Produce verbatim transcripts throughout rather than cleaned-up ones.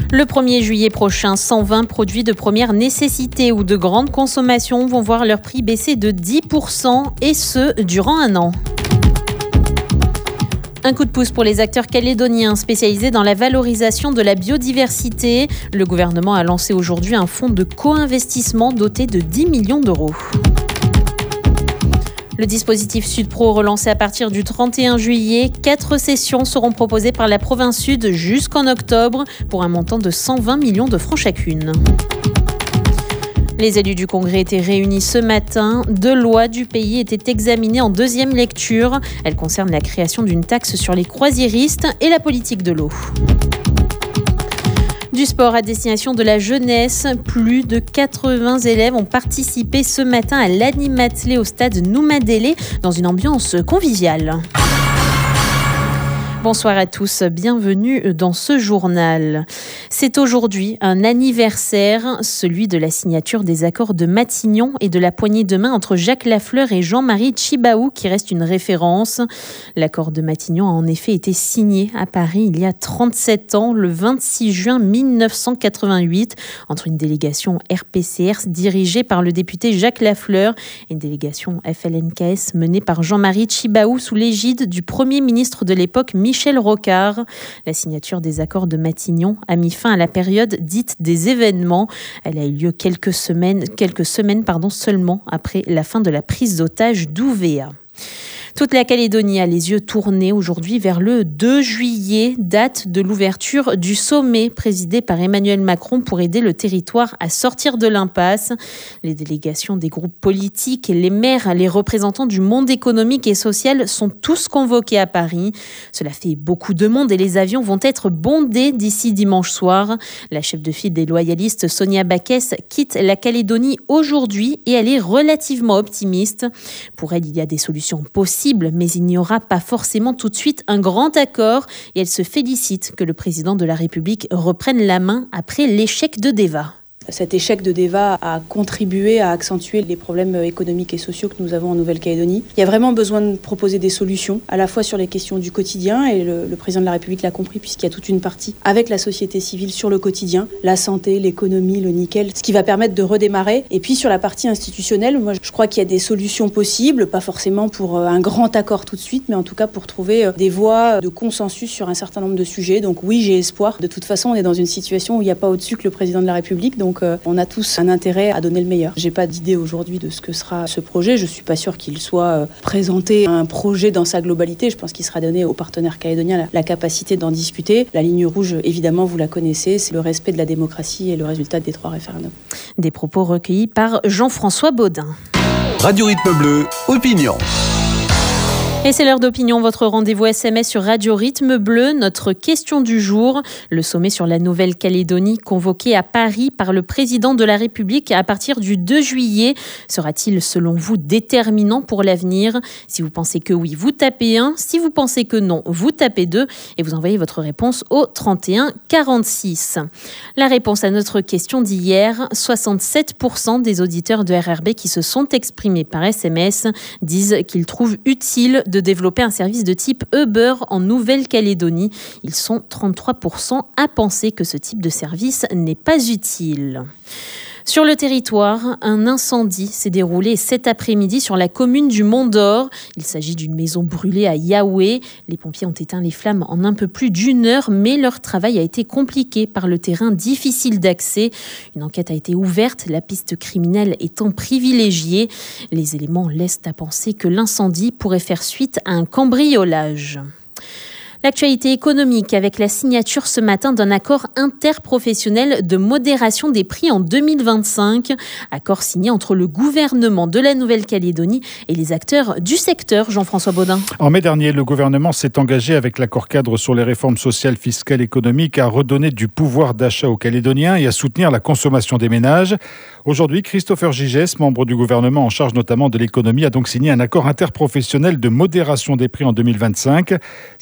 Le premier juillet prochain, cent vingt produits de première nécessité ou de grande consommation vont voir leur prix baisser de dix pour cent et ce, durant un an. Un coup de pouce pour les acteurs calédoniens spécialisés dans la valorisation de la biodiversité. Le gouvernement a lancé aujourd'hui un fonds de co-investissement doté de dix millions d'euros. Le dispositif Sud-Pro relancé à partir du trente et un juillet. Quatre sessions seront proposées par la province Sud jusqu'en octobre pour un montant de cent vingt millions de francs chacune. Les élus du Congrès étaient réunis ce matin. Deux lois du pays étaient examinées en deuxième lecture. Elles concernent la création d'une taxe sur les croisiéristes et la politique de l'eau. Du sport à destination de la jeunesse, plus de quatre-vingts élèves ont participé ce matin à l'Animathlé au stade Noumadélé dans une ambiance conviviale. Bonsoir à tous, bienvenue dans ce journal. C'est aujourd'hui un anniversaire, celui de la signature des accords de Matignon et de la poignée de main entre Jacques Lafleur et Jean-Marie Tjibaou qui reste une référence. L'accord de Matignon a en effet été signé à Paris il y a trente-sept ans, le vingt-six juin mille neuf cent quatre-vingt-huit, entre une délégation R P C R dirigée par le député Jacques Lafleur et une délégation F L N K S menée par Jean-Marie Tjibaou sous l'égide du premier ministre de l'époque, Michel Rocard. La signature des accords de Matignon a mis fin à la période dite des événements. Elle a eu lieu quelques semaines, quelques semaines pardon, seulement après la fin de la prise d'otage d'Ouvéa. Toute la Calédonie a les yeux tournés aujourd'hui vers le deux juillet, date de l'ouverture du sommet présidé par Emmanuel Macron pour aider le territoire à sortir de l'impasse. Les délégations des groupes politiques, les maires, les représentants du monde économique et social sont tous convoqués à Paris. Cela fait beaucoup de monde et les avions vont être bondés d'ici dimanche soir. La chef de file des loyalistes, Sonia Backès, quitte la Calédonie aujourd'hui et elle est relativement optimiste. Pour elle, il y a des solutions possibles, mais il n'y aura pas forcément tout de suite un grand accord et elle se félicite que le président de la République reprenne la main après l'échec de Deva. Cet échec de Deva a contribué à accentuer les problèmes économiques et sociaux que nous avons en Nouvelle-Calédonie. Il y a vraiment besoin de proposer des solutions, à la fois sur les questions du quotidien, et le, le président de la République l'a compris puisqu'il y a toute une partie avec la société civile sur le quotidien, la santé, l'économie, le nickel, ce qui va permettre de redémarrer. Et puis sur la partie institutionnelle, moi je crois qu'il y a des solutions possibles, pas forcément pour un grand accord tout de suite, mais en tout cas pour trouver des voies de consensus sur un certain nombre de sujets. Donc oui, j'ai espoir. De toute façon, on est dans une situation où il n'y a pas au-dessus que le président de la République, donc Donc, on a tous un intérêt à donner le meilleur. J'ai pas d'idée aujourd'hui de ce que sera ce projet. Je suis pas sûre qu'il soit présenté un projet dans sa globalité. Je pense qu'il sera donné aux partenaires calédoniens la, la capacité d'en discuter. La ligne rouge, évidemment, vous la connaissez, c'est le respect de la démocratie et le résultat des trois référendums. Des propos recueillis par Jean-François Baudin. Radio Rythme Bleu, opinion. Et c'est l'heure d'opinion, votre rendez-vous S M S sur Radio Rythme Bleu. Notre question du jour, le sommet sur la Nouvelle-Calédonie convoqué à Paris par le président de la République à partir du deux juillet. Sera-t-il selon vous déterminant pour l'avenir ? Si vous pensez que oui, vous tapez un. Si vous pensez que non, vous tapez deux. Et vous envoyez votre réponse au trente et un quarante-six. La réponse à notre question d'hier, soixante-sept pour cent des auditeurs de R R B qui se sont exprimés par S M S disent qu'ils trouvent utile de développer un service de type Uber en Nouvelle-Calédonie. Ils sont trente-trois pour cent à penser que ce type de service n'est pas utile. Sur le territoire, un incendie s'est déroulé cet après-midi sur la commune du Mont-d'Or. Il s'agit d'une maison brûlée à Yaoué. Les pompiers ont éteint les flammes en un peu plus d'une heure, mais leur travail a été compliqué par le terrain difficile d'accès. Une enquête a été ouverte, la piste criminelle étant privilégiée. Les éléments laissent à penser que l'incendie pourrait faire suite à un cambriolage. L'actualité économique avec la signature ce matin d'un accord interprofessionnel de modération des prix en deux mille vingt-cinq. Accord signé entre le gouvernement de la Nouvelle-Calédonie et les acteurs du secteur. Jean-François Baudin. En mai dernier, le gouvernement s'est engagé avec l'accord cadre sur les réformes sociales, fiscales et économiques à redonner du pouvoir d'achat aux Calédoniens et à soutenir la consommation des ménages. Aujourd'hui, Christopher Gigès, membre du gouvernement en charge notamment de l'économie, a donc signé un accord interprofessionnel de modération des prix en deux mille vingt-cinq. Cet accord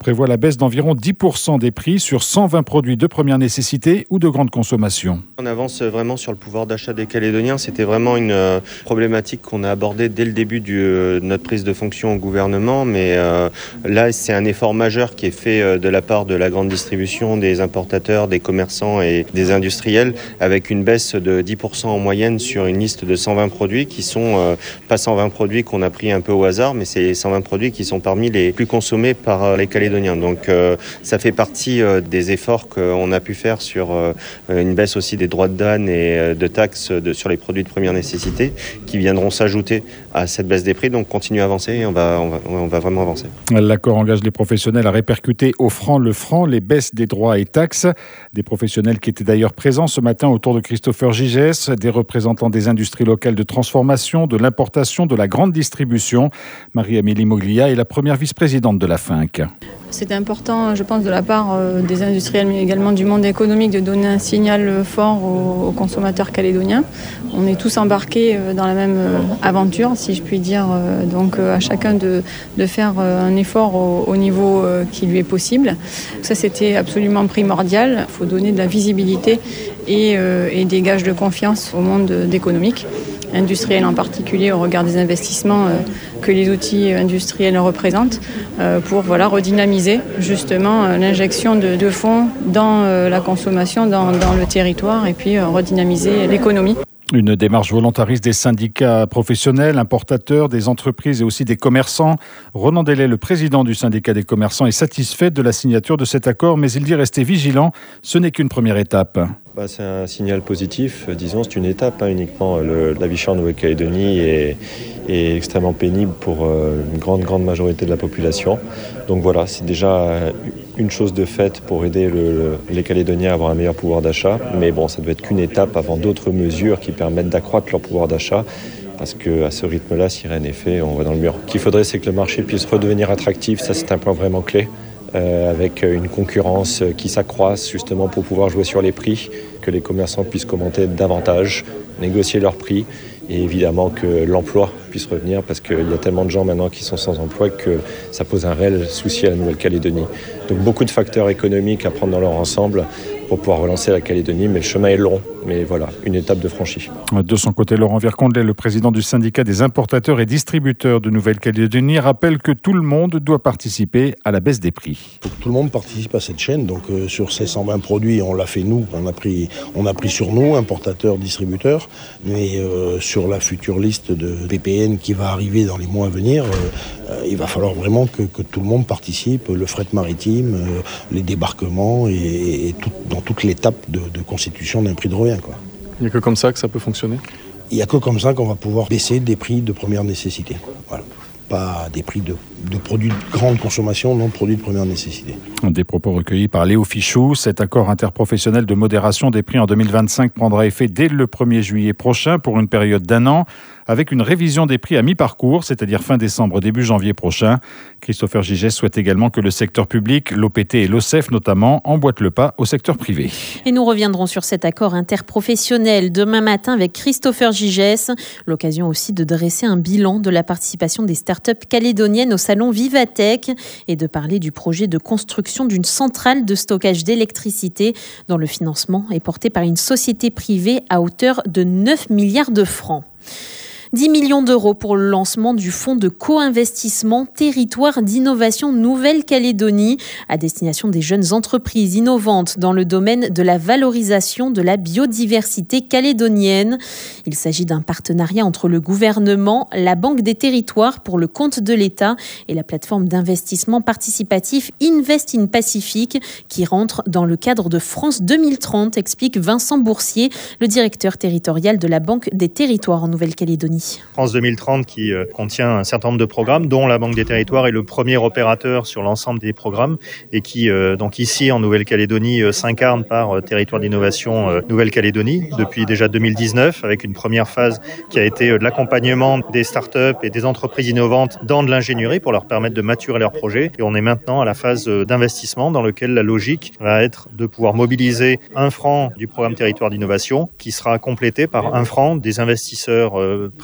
prévoit la baisse d'environ dix pour cent des prix sur cent vingt produits de première nécessité ou de grande consommation. On avance vraiment sur le pouvoir d'achat des Calédoniens. C'était vraiment une euh, problématique qu'on a abordée dès le début de euh, notre prise de fonction au gouvernement. Mais euh, là, c'est un effort majeur qui est fait euh, de la part de la grande distribution, des importateurs, des commerçants et des industriels, avec une baisse de dix pour cent en moyenne sur une liste de cent vingt produits qui sont, euh, pas cent vingt produits qu'on a pris un peu au hasard, mais c'est cent vingt produits qui sont parmi les plus consommés par euh, les Calédoniens. Donc euh, ça fait partie euh, des efforts qu'on a pu faire sur euh, une baisse aussi des droits de douane et euh, de taxes de, sur les produits de première nécessité qui viendront s'ajouter à cette baisse des prix. Donc continue à avancer et on va, on va, on va vraiment avancer. L'accord engage les professionnels à répercuter au franc le franc les baisses des droits et taxes. Des professionnels qui étaient d'ailleurs présents ce matin autour de Christopher Gigès, des représentants des industries locales de transformation, de l'importation, de la grande distribution. Marie-Amélie Moglia est la première vice-présidente de la F I N C. C'est important, je pense, de la part des industriels, mais également du monde économique, de donner un signal fort aux consommateurs calédoniens. On est tous embarqués dans la même aventure, si je puis dire. Donc à chacun de, de faire un effort au, au niveau qui lui est possible. Ça, c'était absolument primordial. Il faut donner de la visibilité et, et des gages de confiance au monde économique, industriel en particulier, au regard des investissements que les outils industriels représentent, pour voilà, redynamiser justement l'injection de, de fonds dans la consommation, dans, dans le territoire, et puis redynamiser l'économie. Une démarche volontariste des syndicats professionnels, importateurs, des entreprises et aussi des commerçants. Ronan Delay, le président du syndicat des commerçants, est satisfait de la signature de cet accord, mais il dit rester vigilant. Ce n'est qu'une première étape. Bah, c'est un signal positif, disons, c'est une étape hein, uniquement. Le, la vie chère en Nouvelle-Calédonie est, est extrêmement pénible pour euh, une grande, grande majorité de la population. Donc voilà, c'est déjà une chose de faite pour aider le, le, les Calédoniens à avoir un meilleur pouvoir d'achat. Mais bon, ça ne doit être qu'une étape avant d'autres mesures qui permettent d'accroître leur pouvoir d'achat. Parce qu'à ce rythme-là, si rien n'est fait, on va dans le mur. Ce qu'il faudrait, c'est que le marché puisse redevenir attractif. Ça, c'est un point vraiment clé. Euh, avec une concurrence qui s'accroisse justement pour pouvoir jouer sur les prix, que les commerçants puissent commenter davantage, négocier leurs prix et évidemment que l'emploi puisse revenir parce qu'il y a tellement de gens maintenant qui sont sans emploi que ça pose un réel souci à la Nouvelle-Calédonie. Donc beaucoup de facteurs économiques à prendre dans leur ensemble pour pouvoir relancer la Calédonie, mais le chemin est long, mais voilà, une étape de franchie. De son côté, Laurent Vircondelet, le président du syndicat des importateurs et distributeurs de Nouvelle-Calédonie, rappelle que tout le monde doit participer à la baisse des prix. Il faut que tout le monde participe à cette chaîne, donc euh, sur ces cent vingt produits, on l'a fait nous, on a pris, on a pris sur nous, importateurs, distributeurs, mais euh, sur la future liste de P P N qui va arriver dans les mois à venir, euh, euh, il va falloir vraiment que, que tout le monde participe, le fret maritime, euh, les débarquements et, et tout, dans toute l'étape de, de constitution d'un prix de revient, quoi. Il n'y a que comme ça que ça peut fonctionner ? Il n'y a que comme ça qu'on va pouvoir baisser des prix de première nécessité. Voilà. Pas des prix de, de produits de grande consommation, non de produits de première nécessité. Des propos recueillis par Léo Fichou. Cet accord interprofessionnel de modération des prix en deux mille vingt-cinq prendra effet dès le premier juillet prochain pour une période d'un an, avec une révision des prix à mi-parcours, c'est-à-dire fin décembre, début janvier prochain. Christopher Gigès souhaite également que le secteur public, l'O P T et l'O C E F notamment, emboîtent le pas au secteur privé. Et nous reviendrons sur cet accord interprofessionnel demain matin avec Christopher Gigès. L'occasion aussi de dresser un bilan de la participation des startups calédoniennes au salon Vivatech et de parler du projet de construction d'une centrale de stockage d'électricité dont le financement est porté par une société privée à hauteur de neuf milliards de francs. dix millions d'euros pour le lancement du fonds de co-investissement Territoire d'innovation Nouvelle-Calédonie à destination des jeunes entreprises innovantes dans le domaine de la valorisation de la biodiversité calédonienne. Il s'agit d'un partenariat entre le gouvernement, la Banque des Territoires pour le compte de l'État et la plateforme d'investissement participatif Invest in Pacific qui rentre dans le cadre de France deux mille trente, explique Vincent Boursier, le directeur territorial de la Banque des Territoires en Nouvelle-Calédonie. France deux mille trente qui euh, contient un certain nombre de programmes dont la Banque des Territoires est le premier opérateur sur l'ensemble des programmes et qui euh, donc ici en Nouvelle-Calédonie euh, s'incarne par euh, Territoire d'innovation euh, Nouvelle-Calédonie depuis déjà deux mille dix-neuf avec une première phase qui a été euh, de l'accompagnement des startups et des entreprises innovantes dans de l'ingénierie pour leur permettre de maturer leurs projets et on est maintenant à la phase euh, d'investissement dans lequel la logique va être de pouvoir mobiliser un franc du programme Territoire d'innovation qui sera complété par un franc des investisseurs euh, privés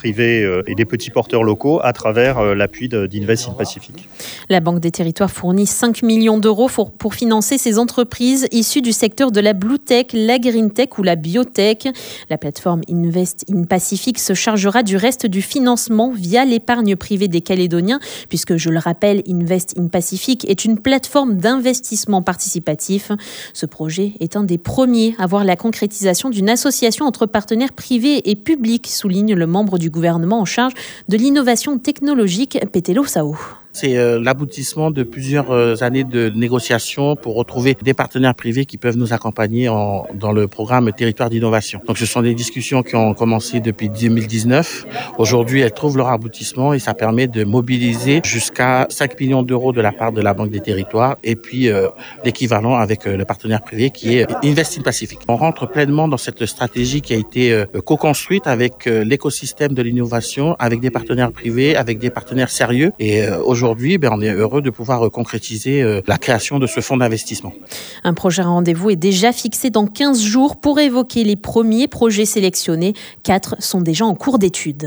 privés et des petits porteurs locaux à travers l'appui d'Invest in Pacific. La Banque des Territoires fournit cinq millions d'euros pour, pour financer ces entreprises issues du secteur de la Blue Tech, la Green Tech ou la Biotech. La plateforme Invest in Pacific se chargera du reste du financement via l'épargne privée des Calédoniens, puisque, je le rappelle, Invest in Pacific est une plateforme d'investissement participatif. Ce projet est un des premiers à voir la concrétisation d'une association entre partenaires privés et publics, souligne le membre du gouvernement en charge de l'innovation technologique, Petelo Sao. C'est euh, l'aboutissement de plusieurs euh, années de négociations pour retrouver des partenaires privés qui peuvent nous accompagner en, dans le programme Territoire d'innovation. Donc ce sont des discussions qui ont commencé depuis deux mille dix-neuf. Aujourd'hui, elles trouvent leur aboutissement et ça permet de mobiliser jusqu'à cinq millions d'euros de la part de la Banque des Territoires et puis euh, l'équivalent avec euh, le partenaire privé qui est Invest in Pacific. On rentre pleinement dans cette stratégie qui a été euh, co-construite avec euh, l'écosystème de l'innovation, avec des partenaires privés, avec des partenaires sérieux et euh, aujourd'hui, Aujourd'hui, ben, on est heureux de pouvoir concrétiser euh, la création de ce fonds d'investissement. Un prochain rendez-vous est déjà fixé dans quinze jours pour évoquer les premiers projets sélectionnés. Quatre sont déjà en cours d'étude.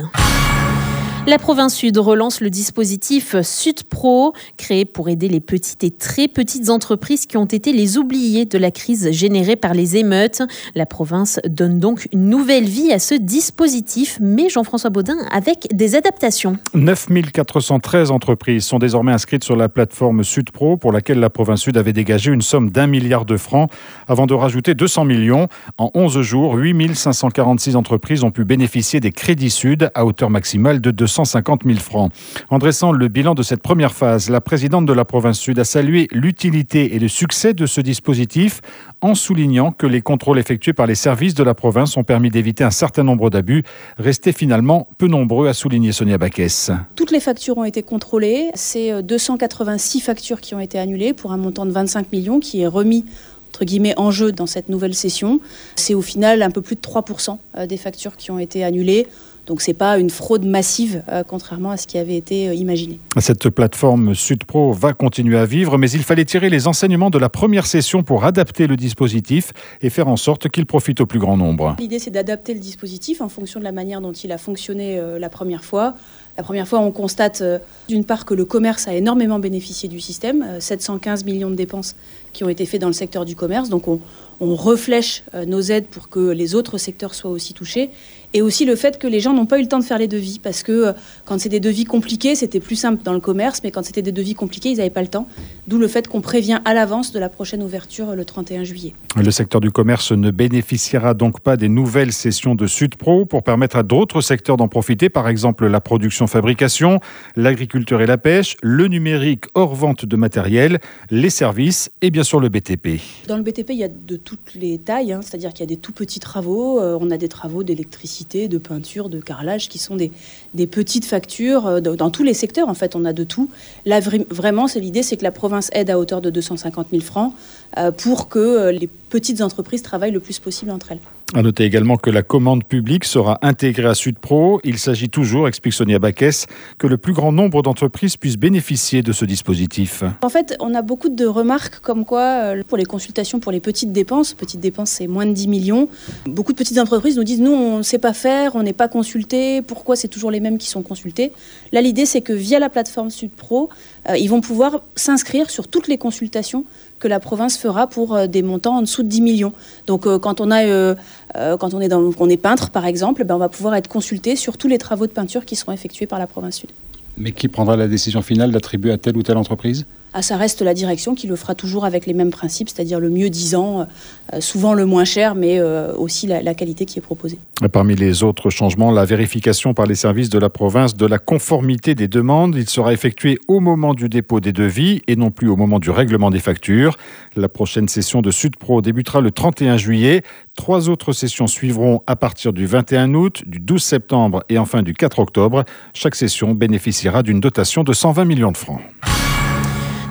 La province Sud relance le dispositif Sud Pro, créé pour aider les petites et très petites entreprises qui ont été les oubliées de la crise générée par les émeutes. La province donne donc une nouvelle vie à ce dispositif, mais Jean-François Baudin, avec des adaptations. neuf mille quatre cent treize entreprises sont désormais inscrites sur la plateforme Sud Pro, pour laquelle la province Sud avait dégagé une somme d'un milliard de francs, avant de rajouter deux cents millions. En onze jours, huit mille cinq cent quarante-six entreprises ont pu bénéficier des crédits Sud à hauteur maximale de deux cent cinquante mille francs. En dressant le bilan de cette première phase, la présidente de la province Sud a salué l'utilité et le succès de ce dispositif, en soulignant que les contrôles effectués par les services de la province ont permis d'éviter un certain nombre d'abus, restés finalement peu nombreux, a souligné Sonia Baquès. Toutes les factures ont été contrôlées. C'est deux cent quatre-vingt-six factures qui ont été annulées pour un montant de vingt-cinq millions qui est remis entre guillemets en jeu dans cette nouvelle session. C'est au final un peu plus de trois pour cent des factures qui ont été annulées. Donc ce n'est pas une fraude massive, euh, contrairement à ce qui avait été euh, imaginé. Cette plateforme Sud Pro va continuer à vivre, mais il fallait tirer les enseignements de la première session pour adapter le dispositif et faire en sorte qu'il profite au plus grand nombre. L'idée, c'est d'adapter le dispositif en fonction de la manière dont il a fonctionné euh, la première fois. La première fois, on constate euh, d'une part que le commerce a énormément bénéficié du système, euh, sept cent quinze millions de dépenses qui ont été faites dans le secteur du commerce. Donc on, on reflèche euh, nos aides pour que les autres secteurs soient aussi touchés. Et aussi le fait que les gens n'ont pas eu le temps de faire les devis, parce que euh, quand c'est des devis compliqués, c'était plus simple dans le commerce, mais quand c'était des devis compliqués, ils n'avaient pas le temps. D'où le fait qu'on prévient à l'avance de la prochaine ouverture euh, le trente et un juillet. Le secteur du commerce ne bénéficiera donc pas des nouvelles sessions de Sud Pro pour permettre à d'autres secteurs d'en profiter, par exemple la production-fabrication, l'agriculture et la pêche, le numérique hors vente de matériel, les services et bien sûr le B T P. Dans le B T P, il y a de toutes les tailles, hein, c'est-à-dire qu'il y a des tout petits travaux, euh, on a des travaux d'électricité, de peinture, de carrelage, qui sont des, des petites factures euh, dans tous les secteurs. En fait, on a de tout. Là, vra- vraiment, c'est l'idée, c'est que la province aide à hauteur de deux cent cinquante mille francs euh, pour que euh, les petites entreprises travaillent le plus possible entre elles. À noter également que la commande publique sera intégrée à Sud Pro. Il s'agit toujours, explique Sonia Baquès, que le plus grand nombre d'entreprises puissent bénéficier de ce dispositif. En fait, on a beaucoup de remarques comme quoi, pour les consultations pour les petites dépenses, petites dépenses c'est moins de dix millions, beaucoup de petites entreprises nous disent nous on ne sait pas faire, on n'est pas consulté, pourquoi c'est toujours les mêmes qui sont consultés. Là l'idée c'est que via la plateforme Sud Pro, euh, ils vont pouvoir s'inscrire sur toutes les consultations que la province fera pour euh, des montants en dessous de dix millions. Donc euh, quand on a euh, euh, quand on est dans, on est peintre par exemple, ben, on va pouvoir être consulté sur tous les travaux de peinture qui seront effectués par la province Sud. Mais qui prendra la décision finale d'attribuer à telle ou telle entreprise ? Ah, ça reste la direction qui le fera toujours avec les mêmes principes, c'est-à-dire le mieux disant, euh, souvent le moins cher, mais euh, aussi la, la qualité qui est proposée. Parmi les autres changements, la vérification par les services de la province de la conformité des demandes. Il sera effectué au moment du dépôt des devis et non plus au moment du règlement des factures. La prochaine session de Sud Pro débutera le trente et un juillet. Trois autres sessions suivront à partir du vingt et un août, du douze septembre et enfin du quatre octobre. Chaque session bénéficiera d'une dotation de cent vingt millions de francs.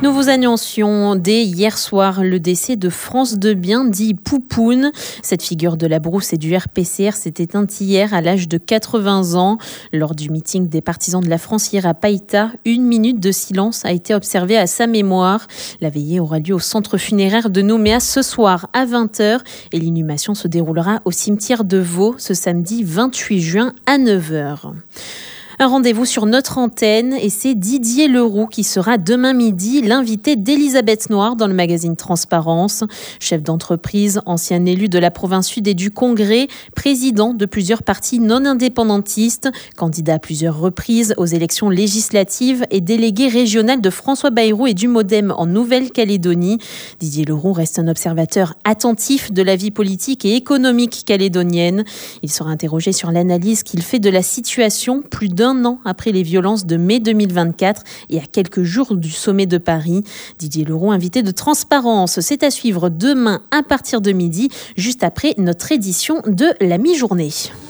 Nous vous annoncions dès hier soir le décès de France Debien, dit Poupoune. Cette figure de la brousse et du R P C R s'est éteinte hier à l'âge de quatre-vingts ans. Lors du meeting des partisans de la France hier à Païta, une minute de silence a été observée à sa mémoire. La veillée aura lieu au centre funéraire de Nouméa ce soir à vingt heures et l'inhumation se déroulera au cimetière de Vaux ce samedi vingt-huit juin à neuf heures. Un rendez-vous sur notre antenne et c'est Didier Leroux qui sera demain midi l'invité d'Elisabeth Noir dans le magazine Transparence. Chef d'entreprise, ancien élu de la province sud et du Congrès, président de plusieurs partis non indépendantistes, candidat à plusieurs reprises aux élections législatives et délégué régional de François Bayrou et du Modem en Nouvelle-Calédonie. Didier Leroux reste un observateur attentif de la vie politique et économique calédonienne. Il sera interrogé sur l'analyse qu'il fait de la situation plus d'un an après les violences de mai deux mille vingt-quatre et à quelques jours du sommet de Paris. Didier Leroux, invité de Transparence, c'est à suivre demain à partir de midi, juste après notre édition de la mi-journée.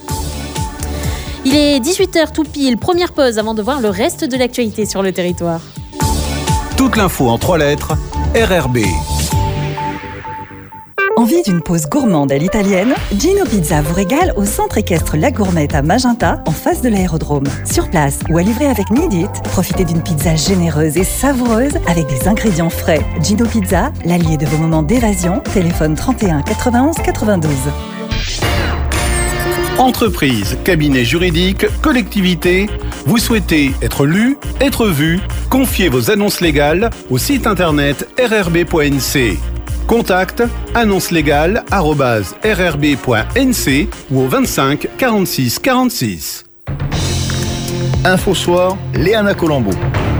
Il est dix-huit heures tout pile, première pause avant de voir le reste de l'actualité sur le territoire. Toute l'info en trois lettres, R R B. Envie d'une pause gourmande à l'italienne? Gino Pizza vous régale au centre équestre La Gourmette à Magenta, en face de l'aérodrome. Sur place ou à livrer avec Need It, profitez d'une pizza généreuse et savoureuse avec des ingrédients frais. Gino Pizza, l'allié de vos moments d'évasion. Téléphone trente et un quatre-vingt-onze quatre-vingt-douze. Entreprise, cabinet juridique, collectivité, vous souhaitez être lu, être vu? Confiez vos annonces légales au site internet r r b point n c. Contact annonce légale arobase r r b point n c ou au vingt-cinq quarante-six quarante-six. Info Soir, Léana Colombo.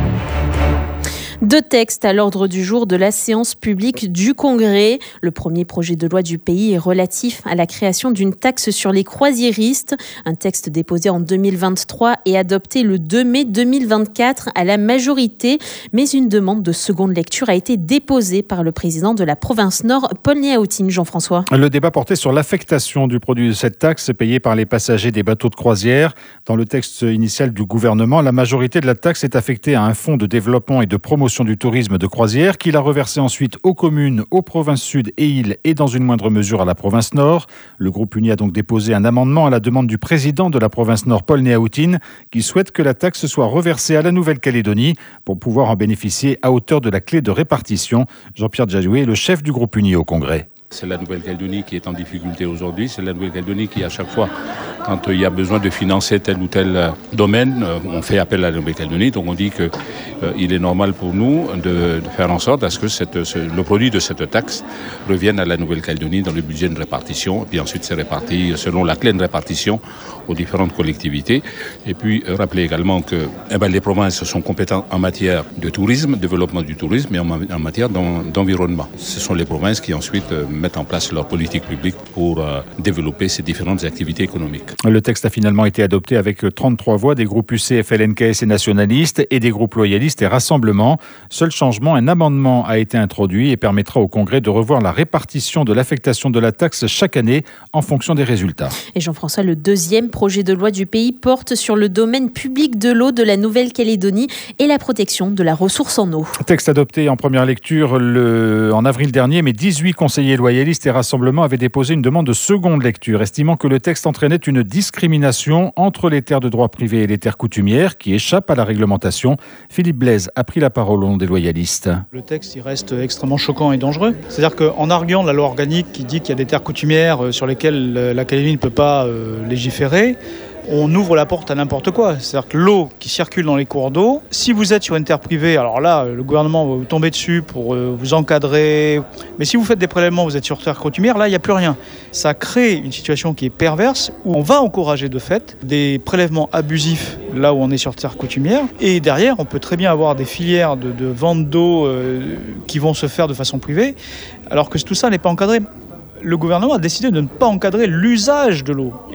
Deux textes à l'ordre du jour de la séance publique du Congrès. Le premier projet de loi du pays est relatif à la création d'une taxe sur les croisiéristes. Un texte déposé en deux mille vingt-trois et adopté le deux mai deux mille vingt-quatre à la majorité. Mais une demande de seconde lecture a été déposée par le président de la province Nord, Paul Néaoutine. Jean-François. Le débat portait sur l'affectation du produit de cette taxe payée par les passagers des bateaux de croisière. Dans le texte initial du gouvernement, la majorité de la taxe est affectée à un fonds de développement et de promotion du tourisme de croisière qu'il a reversé ensuite aux communes, aux provinces sud et îles et dans une moindre mesure à la province nord. Le groupe Uni a donc déposé un amendement à la demande du président de la province nord, Paul Néaoutine, qui souhaite que la taxe soit reversée à la Nouvelle-Calédonie pour pouvoir en bénéficier à hauteur de la clé de répartition. Jean-Pierre Djadoué est le chef du groupe Uni au Congrès. C'est la Nouvelle-Calédonie qui est en difficulté aujourd'hui. C'est la Nouvelle-Calédonie qui, à chaque fois, quand il y a besoin de financer tel ou tel domaine, on fait appel à la Nouvelle-Calédonie. Donc on dit qu'il euh, est normal pour nous de, de faire en sorte à ce que cette, ce, le produit de cette taxe revienne à la Nouvelle-Calédonie dans le budget de répartition. Et puis ensuite, c'est réparti selon la clé de répartition aux différentes collectivités. Et puis, euh, rappeler également que eh ben, les provinces sont compétentes en matière de tourisme, développement du tourisme, et en, en matière d'en, d'environnement. Ce sont les provinces qui ensuite euh, mettre en place leur politique publique pour euh, développer ces différentes activités économiques. Le texte a finalement été adopté avec trente-trois voix des groupes U C F, L N K S et nationalistes et des groupes loyalistes et rassemblements. Seul changement, un amendement a été introduit et permettra au Congrès de revoir la répartition de l'affectation de la taxe chaque année en fonction des résultats. Et Jean-François, le deuxième projet de loi du pays porte sur le domaine public de l'eau de la Nouvelle-Calédonie et la protection de la ressource en eau. Texte adopté en première lecture le, en avril dernier, mais dix-huit conseillers loyalistes et rassemblements avaient déposé une demande de seconde lecture, estimant que le texte entraînait une discrimination entre les terres de droit privé et les terres coutumières qui échappent à la réglementation. Philippe Blaise a pris la parole au nom des loyalistes. Le texte il reste extrêmement choquant et dangereux. C'est-à-dire qu'en arguant de la loi organique qui dit qu'il y a des terres coutumières sur lesquelles la Calédonie ne peut pas euh, légiférer, on ouvre la porte à n'importe quoi. C'est-à-dire que l'eau qui circule dans les cours d'eau, si vous êtes sur une terre privée, alors là, le gouvernement va vous tomber dessus pour vous encadrer. Mais si vous faites des prélèvements, vous êtes sur terre coutumière, là, il n'y a plus rien. Ça crée une situation qui est perverse, où on va encourager de fait des prélèvements abusifs là où on est sur terre coutumière. Et derrière, on peut très bien avoir des filières de, de vente d'eau euh, qui vont se faire de façon privée, alors que tout ça n'est pas encadré. Le gouvernement a décidé de ne pas encadrer l'usage de l'eau. Et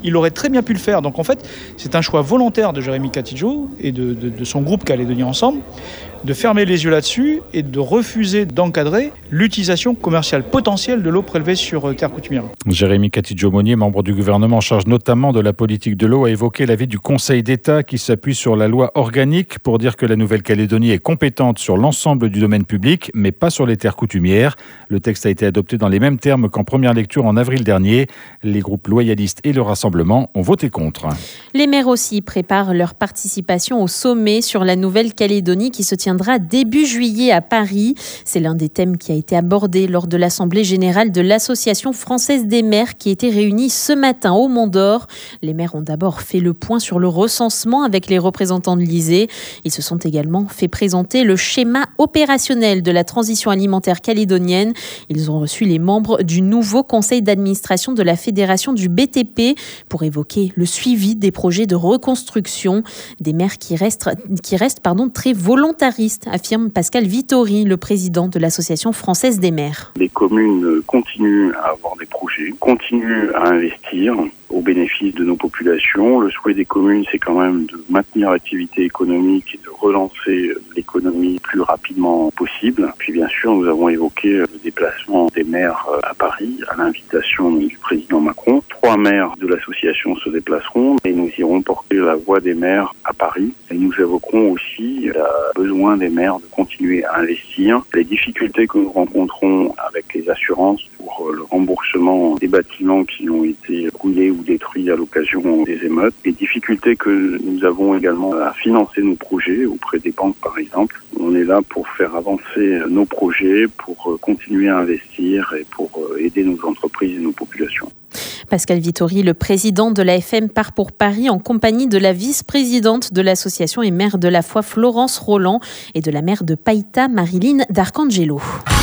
il aurait très bien pu le faire. Donc en fait, c'est un choix volontaire de Jérémy Cathidjo et de, de, de son groupe Calédonie Ensemble de fermer les yeux là-dessus et de refuser d'encadrer l'utilisation commerciale potentielle de l'eau prélevée sur terre coutumière. Jérémy Cathidjo-Monnier, membre du gouvernement en charge notamment de la politique de l'eau, a évoqué l'avis du Conseil d'État qui s'appuie sur la loi organique pour dire que la Nouvelle-Calédonie est compétente sur l'ensemble du domaine public, mais pas sur les terres coutumières. Le texte a été adopté dans les mêmes termes qu'en première lecture en avril dernier. Les groupes loyalistes et le Rassemblement ont voté contre. Les maires aussi préparent leur participation au sommet sur la Nouvelle-Calédonie qui se tiendra début juillet à Paris. C'est l'un des thèmes qui a été abordé lors de l'Assemblée générale de l'Association française des maires qui était réunie ce matin au Mont-d'Or. Les maires ont d'abord fait le point sur le recensement avec les représentants de l'I S E E. Ils se sont également fait présenter le schéma opérationnel de la transition alimentaire calédonienne. Ils ont reçu les membres du nouveau conseil d'administration de la Fédération du B T P pour évoquer le suivi des projets de reconstruction. Des maires qui restent, qui restent pardon, très volontaristes, affirme Pascal Vittori, le président de l'Association française des maires. Les communes continuent à avoir des projets, continuent à investir au bénéfice de nos populations. Le souhait des communes, c'est quand même de maintenir l'activité économique et de relancer l'économie le plus rapidement possible. Puis bien sûr, nous avons évoqué le déplacement des maires à Paris à l'invitation du président Macron. Trois maires de l'association se déplaceront et nous irons porter la voix des maires à Paris. Et nous évoquerons aussi le besoin des maires de continuer à investir, les difficultés que nous rencontrons avec les assurances pour le remboursement des bâtiments qui ont été brûlés ou détruits à l'occasion des émeutes, les difficultés que nous avons également à financer nos projets auprès des banques par exemple. On est là pour faire avancer nos projets, pour continuer à investir et pour aider nos entreprises et nos populations. Pascal Vittori, le président de l'A F M, part pour Paris en compagnie de la vice-présidente de l'association et maire de la foi Florence Roland et de la maire de Païta, Marilyn D'Arcangelo.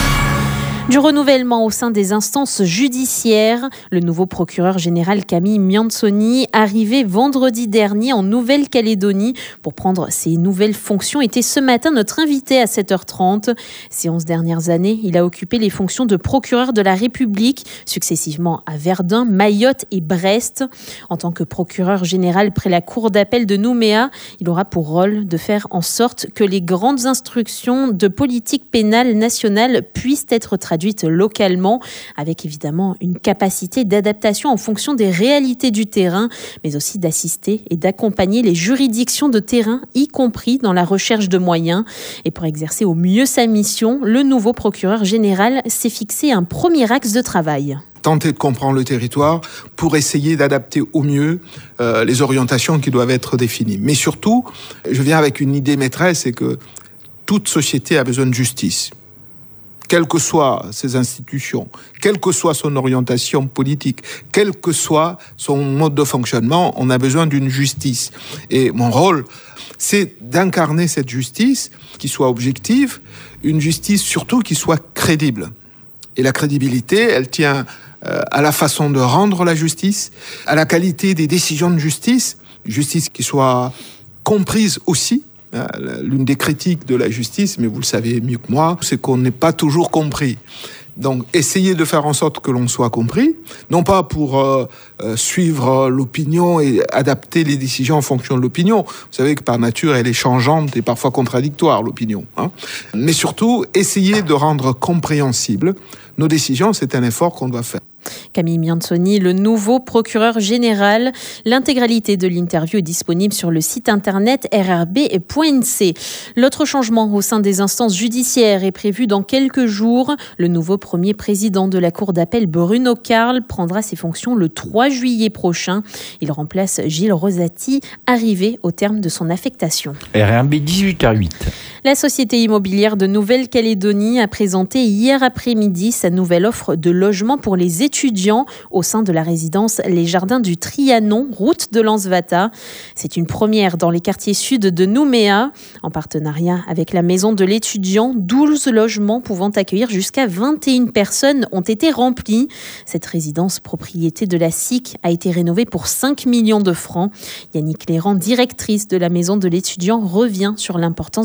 Du renouvellement au sein des instances judiciaires, le nouveau procureur général Camille Mianzoni, arrivé vendredi dernier en Nouvelle-Calédonie pour prendre ses nouvelles fonctions, était ce matin notre invité à sept heures trente. Ces onze dernières années, il a occupé les fonctions de procureur de la République, successivement à Verdun, Mayotte et Brest. En tant que procureur général près la cour d'appel de Nouméa, il aura pour rôle de faire en sorte que les grandes instructions de politique pénale nationale puissent être traduites traduite localement, avec évidemment une capacité d'adaptation en fonction des réalités du terrain, mais aussi d'assister et d'accompagner les juridictions de terrain, y compris dans la recherche de moyens. Et pour exercer au mieux sa mission, le nouveau procureur général s'est fixé un premier axe de travail. Tenter de comprendre le territoire pour essayer d'adapter au mieux euh, les orientations qui doivent être définies. Mais surtout, je viens avec une idée maîtresse, c'est que toute société a besoin de justice. Quelles que soient ses institutions, quelle que soit son orientation politique, quel que soit son mode de fonctionnement, on a besoin d'une justice. Et mon rôle, c'est d'incarner cette justice qui soit objective, une justice surtout qui soit crédible. Et la crédibilité, elle tient euh, à la façon de rendre la justice, à la qualité des décisions de justice, justice qui soit comprise aussi. L'une des critiques de la justice, mais vous le savez mieux que moi, c'est qu'on n'est pas toujours compris. Donc, essayer de faire en sorte que l'on soit compris, non pas pour euh, euh, suivre l'opinion et adapter les décisions en fonction de l'opinion. Vous savez que par nature, elle est changeante et parfois contradictoire, l'opinion. Hein. Mais surtout, essayer de rendre compréhensibles nos décisions, c'est un effort qu'on doit faire. Camille Mianzoni, le nouveau procureur général. L'intégralité de l'interview est disponible sur le site internet r r b point n c. L'autre changement au sein des instances judiciaires est prévu dans quelques jours. Le nouveau premier président de la cour d'appel, Bruno Carle, prendra ses fonctions le trois juillet prochain. Il remplace Gilles Rosati, arrivé au terme de son affectation. R R B dix-huit heures huit. La société immobilière de Nouvelle-Calédonie a présenté hier après-midi sa nouvelle offre de logement pour les étudiants au sein de la résidence Les Jardins du Trianon, route de Lansvata. C'est une première dans les quartiers sud de Nouméa. En partenariat avec la maison de l'étudiant, douze logements pouvant accueillir jusqu'à vingt et une personnes ont été remplis. Cette résidence, propriété de la S I C, a été rénovée pour cinq millions de francs. Yannick Léran, directrice de la maison de l'étudiant, revient sur l'importance de cette initiative.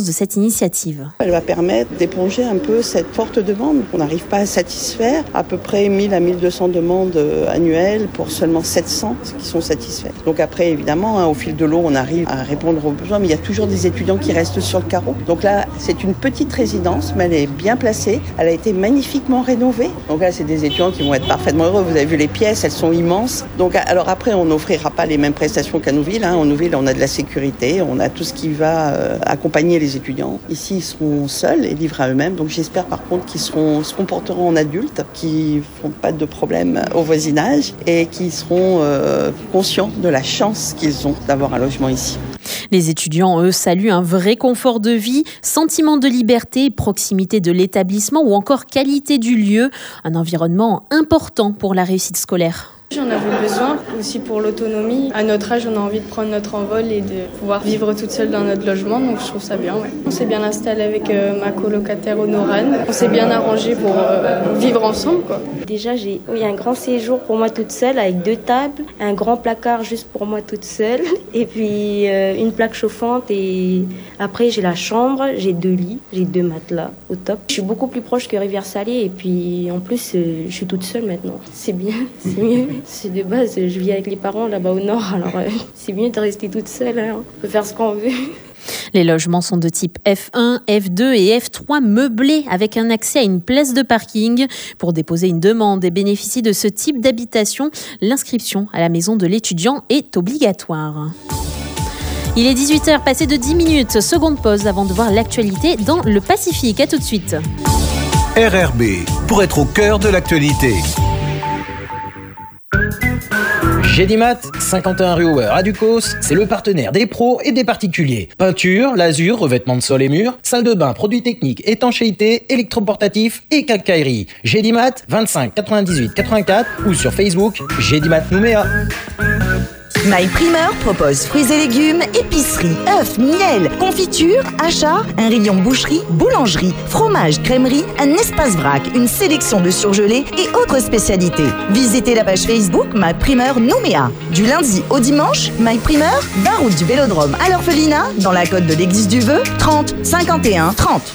initiative. Elle va permettre d'éponger un peu cette forte demande. On n'arrive pas à satisfaire à peu près mille à mille deux cents demandes annuelles pour seulement sept cents qui sont satisfaits. Donc après, évidemment, hein, au fil de l'eau, on arrive à répondre aux besoins, mais il y a toujours des étudiants qui restent sur le carreau. Donc là, c'est une petite résidence, mais elle est bien placée. Elle a été magnifiquement rénovée. Donc là, c'est des étudiants qui vont être parfaitement heureux. Vous avez vu les pièces, elles sont immenses. Donc alors après, on n'offrira pas les mêmes prestations qu'à Nouville. Hein. En Nouville, on a de la sécurité, on a tout ce qui va euh, accompagner les étudiants. Ici, ils seront seuls et livrés à eux-mêmes. Donc j'espère par contre qu'ils seront, se comporteront en adultes, qui ne feront pas de problème au voisinage et qui seront euh, conscients de la chance qu'ils ont d'avoir un logement ici. Les étudiants, eux, saluent un vrai confort de vie, sentiment de liberté, proximité de l'établissement ou encore qualité du lieu, un environnement important pour la réussite scolaire. J'en avais besoin aussi pour l'autonomie. À notre âge, on a envie de prendre notre envol et de pouvoir vivre toute seule dans notre logement, donc je trouve ça bien. Ouais. On s'est bien installé avec euh, ma colocataire Honorane. On s'est bien arrangé pour euh, vivre ensemble, quoi. Déjà, j'ai eu un grand séjour pour moi toute seule avec deux tables, un grand placard juste pour moi toute seule et puis euh, une plaque chauffante et après j'ai la chambre, j'ai deux lits, j'ai deux matelas au top. Je suis beaucoup plus proche que Rivière-Salée et puis en plus euh, je suis toute seule maintenant. C'est bien, c'est mieux. C'est de base, je vis avec les parents là-bas au nord, alors euh, c'est mieux de rester toute seule, hein. On peut faire ce qu'on veut. Les logements sont de type F un, F deux et F trois meublés avec un accès à une place de parking. Pour déposer une demande et bénéficier de ce type d'habitation, l'inscription à la maison de l'étudiant est obligatoire. Il est dix-huit heures, passé de dix minutes. Seconde pause avant de voir l'actualité dans le Pacifique. À tout de suite. R R B, pour être au cœur de l'actualité. Gédimat, cinquante et un rue Hauer à Ducos, c'est le partenaire des pros et des particuliers. Peinture, lasure, revêtement de sol et murs, salle de bain, produits techniques, étanchéité, électroportatif et quincaillerie. Gédimat, vingt-cinq quatre-vingt-dix-huit quatre-vingt-quatre ou sur Facebook, Gédimat Nouméa. My Primeur propose fruits et légumes, épicerie, œufs, miel, confiture, achats, un rayon boucherie, boulangerie, fromage, crèmerie, un espace vrac, une sélection de surgelés et autres spécialités. Visitez la page Facebook My Primeur Nouméa. Du lundi au dimanche, My Primeur, vingt route du Vélodrome à l'Orphelinat, dans la côte de l'église du Vœu, trente cinquante et un trente.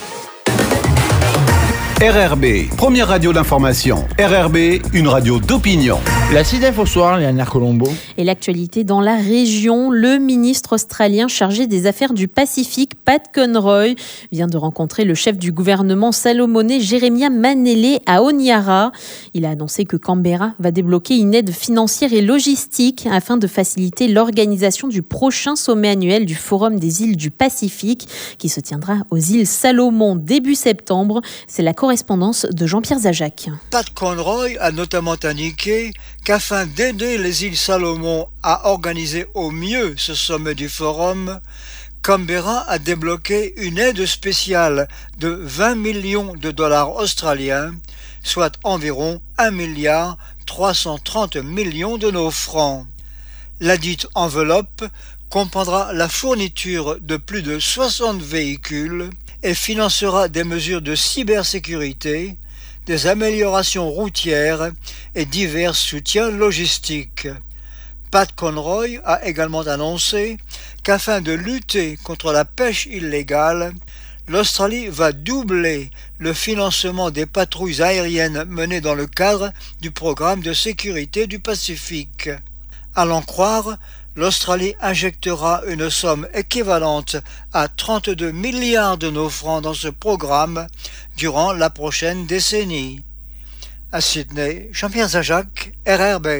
R R B, première radio d'information. R R B, une radio d'opinion. La C I D E F au soir, Léonard Colombo. Et l'actualité dans la région, le ministre australien chargé des affaires du Pacifique, Pat Conroy, vient de rencontrer le chef du gouvernement salomonais, Jeremiah Manele, à Honiara. Il a annoncé que Canberra va débloquer une aide financière et logistique afin de faciliter l'organisation du prochain sommet annuel du Forum des îles du Pacifique, qui se tiendra aux îles Salomon début septembre. C'est la correspondance de Jean-Pierre Zajac. Pat Conroy a notamment indiqué qu'afin d'aider les îles Salomon à organiser au mieux ce sommet du forum, Canberra a débloqué une aide spéciale de vingt millions de dollars australiens, soit environ un milliard trois cent trente millions de nos francs. La dite enveloppe comprendra la fourniture de plus de soixante véhicules et financera des mesures de cybersécurité, des améliorations routières et divers soutiens logistiques. Pat Conroy a également annoncé qu'afin de lutter contre la pêche illégale, l'Australie va doubler le financement des patrouilles aériennes menées dans le cadre du programme de sécurité du Pacifique. À l'en croire, l'Australie injectera une somme équivalente à trente-deux milliards de nos francs dans ce programme durant la prochaine décennie. À Sydney, Jean-Pierre Zajac, R R B.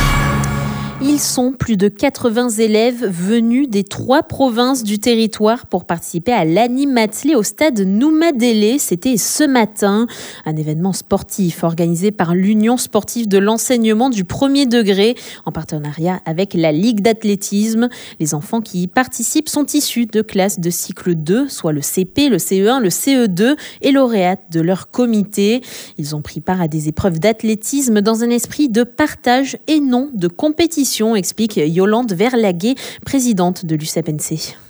Ils sont plus de quatre-vingts élèves venus des trois provinces du territoire pour participer à l'Animatlé au stade Noumadélé. C'était ce matin. Un événement sportif organisé par l'Union sportive de l'enseignement du premier degré en partenariat avec la Ligue d'athlétisme. Les enfants qui y participent sont issus de classes de cycle deux, soit le C P, le C E un, le C E deux et lauréates de leur comité. Ils ont pris part à des épreuves d'athlétisme dans un esprit de partage et non de compétition, explique Yolande Verlaguet, présidente de l'U C E P N C.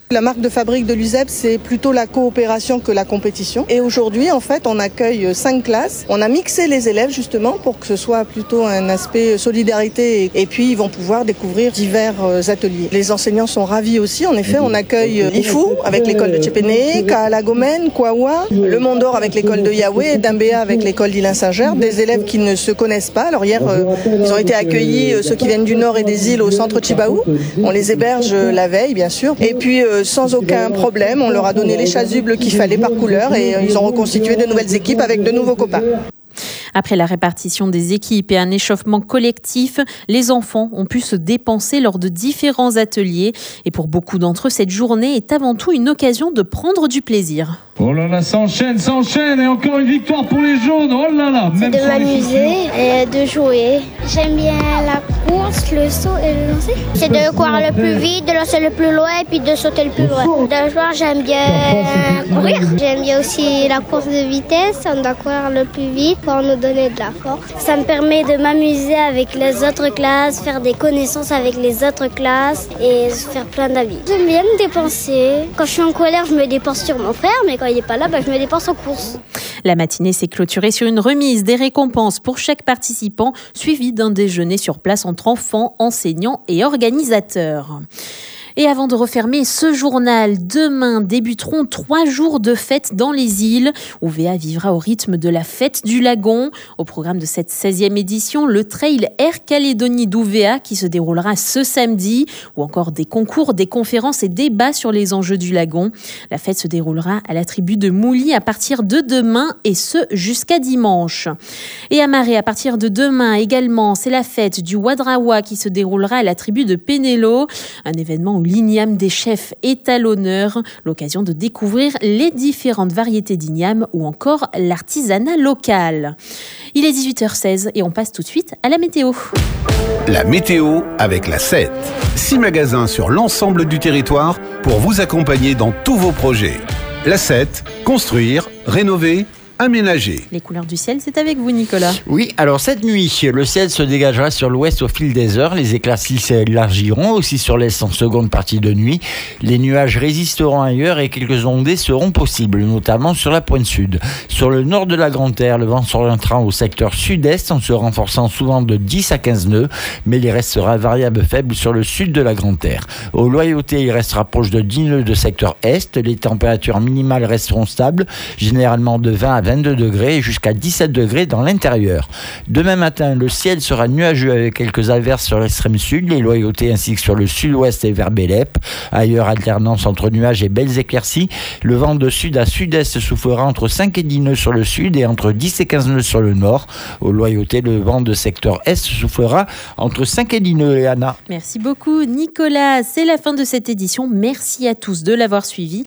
La marque de fabrique de l'U S E P, c'est plutôt la coopération que la compétition. Et aujourd'hui, en fait, on accueille cinq classes. On a mixé les élèves justement pour que ce soit plutôt un aspect solidarité. Et puis, ils vont pouvoir découvrir divers ateliers. Les enseignants sont ravis aussi. En effet, on accueille l'I F U avec l'école de Tchépéné, Kaalagomen, Kwawa, le Mont d'Or avec l'école de Yahweh et Dambéa avec l'école d'Ilin-Saint-Ger. Des élèves qui ne se connaissent pas. Alors hier, euh, ils ont été accueillis, euh, ceux qui viennent du Nord et des îles, au centre Chibaou. On les héberge euh, la veille, bien sûr. Et puis, euh, sans aucun problème, on leur a donné les chasubles qu'il fallait par couleur et euh, ils ont reconstitué de nouvelles équipes avec de nouveaux copains. Après la répartition des équipes et un échauffement collectif, les enfants ont pu se dépenser lors de différents ateliers. Et pour beaucoup d'entre eux, cette journée est avant tout une occasion de prendre du plaisir. Oh là là, ça enchaîne, ça enchaîne, et encore une victoire pour les jaunes, oh là là. C'est de m'amuser et de jouer. J'aime bien la course, le saut et le lancer. C'est de courir le plus vite, de lancer le plus loin et puis de sauter le plus loin. De jouer, j'aime bien courir. J'aime bien aussi la course de vitesse, on doit courir le plus vite pour nous donner de la force. Ça me permet de m'amuser avec les autres classes, faire des connaissances avec les autres classes et se faire plein d'amis. J'aime bien me dépenser. Quand je suis en colère, je me dépense sur mon frère, mais quand il n'est pas là, bah, je me dépense en course. La matinée s'est clôturée sur une remise des récompenses pour chaque participant, suivie d'un déjeuner sur place entre enfants, enseignants et organisateurs. Et avant de refermer ce journal, demain débuteront trois jours de fête dans les îles. O V A vivra au rythme de la fête du lagon. Au programme de cette seizième édition, le trail Air Calédonie d'O V A qui se déroulera ce samedi, ou encore des concours, des conférences et débats sur les enjeux du lagon. La fête se déroulera à la tribu de Mouli à partir de demain et ce jusqu'à dimanche. Et à Maré, à partir de demain également, c'est la fête du Wadrawa qui se déroulera à la tribu de Pénélo, un événement où l'igname des chefs est à l'honneur, l'occasion de découvrir les différentes variétés d'igname ou encore l'artisanat local. Il est dix-huit heures seize et on passe tout de suite à la météo. La météo avec la sept. Six magasins sur l'ensemble du territoire pour vous accompagner dans tous vos projets. La sept, construire, rénover, aménagé. Les couleurs du ciel, c'est avec vous, Nicolas. Oui, alors cette nuit, le ciel se dégagera sur l'ouest au fil des heures. Les éclaircies s'élargiront aussi sur l'est en seconde partie de nuit. Les nuages résisteront ailleurs et quelques ondées seront possibles, notamment sur la pointe sud. Sur le nord de la Grande Terre, le vent s'orientera au secteur sud-est en se renforçant souvent de dix à quinze nœuds, mais il restera variable faible sur le sud de la Grande Terre. Au Loyauté, il restera proche de dix nœuds de secteur est. Les températures minimales resteront stables, généralement de vingt à vingt-deux degrés et jusqu'à dix-sept degrés dans l'intérieur. Demain matin, le ciel sera nuageux avec quelques averses sur l'extrême sud, les Loyautés ainsi que sur le sud-ouest et vers Bélep. Ailleurs, alternance entre nuages et belles éclaircies. Le vent de sud à sud-est soufflera entre cinq et dix nœuds sur le sud et entre dix et quinze nœuds sur le nord. Au Loyauté, le vent de secteur est soufflera entre cinq et dix nœuds. Et Anna. Merci beaucoup, Nicolas. C'est la fin de cette édition. Merci à tous de l'avoir suivi.